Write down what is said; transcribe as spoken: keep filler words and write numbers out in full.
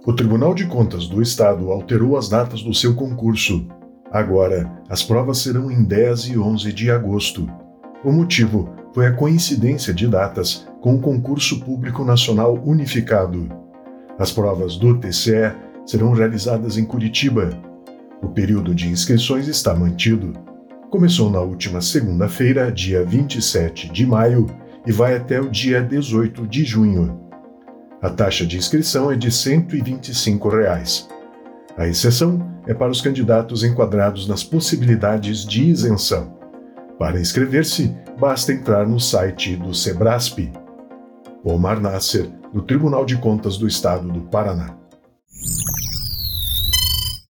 O Tribunal de Contas do Estado alterou as datas do seu concurso. Agora, as provas serão em dez e onze de agosto. O motivo foi a coincidência de datas com o Concurso Público Nacional Unificado. As provas do T C E serão realizadas em Curitiba. O período de inscrições está mantido. Começou na última segunda-feira, dia vinte e sete de maio, e vai até o dia dezoito de junho. A taxa de inscrição é de cento e vinte e cinco reais. A exceção é para os candidatos enquadrados nas possibilidades de isenção. Para inscrever-se, basta entrar no site do Sebrasp. Omar Nasser, do Tribunal de Contas do Estado do Paraná.